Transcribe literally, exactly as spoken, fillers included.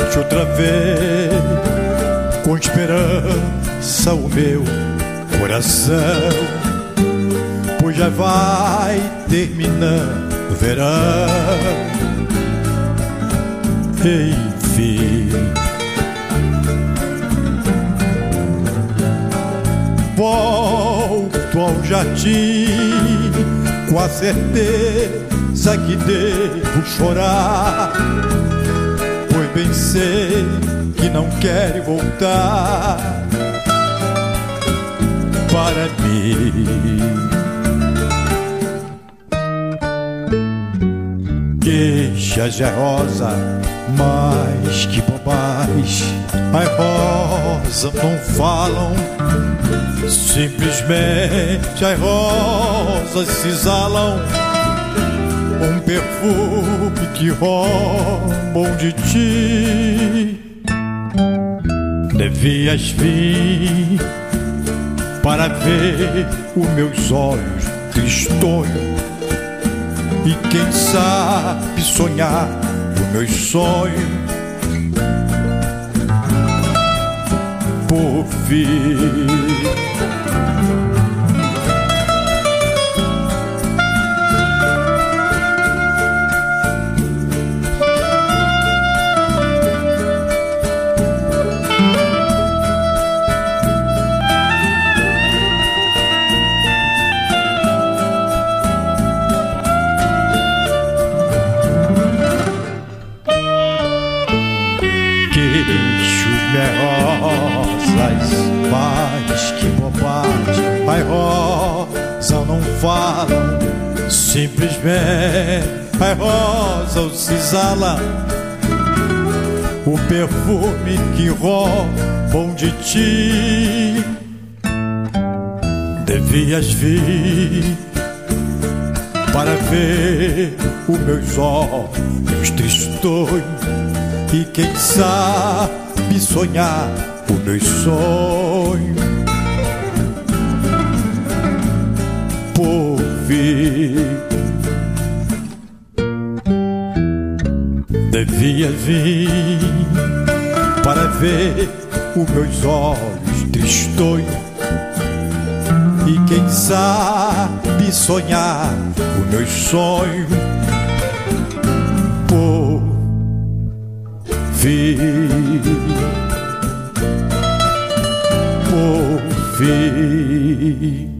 Levante outra vez com esperança o meu coração, pois já vai terminando o verão. Enfim, volto ao jardim com a certeza que devo chorar, pois bem sei que não quero voltar para mim. Queixas de rosa, mas que bobagem. As rosas não falam, simplesmente as rosas se exalam um perfume que roubam de ti. Devias vir para ver os meus olhos tristonhos e quem sabe sonhar os meus sonhos por vir. Queixos-me rosas, mas que bobagem. As rosas não falam, simplesmente as rosas se exalam o perfume que roubam de ti. Devias vir para ver os meus olhos tristonhos e quem sabe sonhar os meus sonhos por vir. Devia vir para ver os meus olhos tristonhos e quem sabe sonhar os meus sonhos por vir, por vir.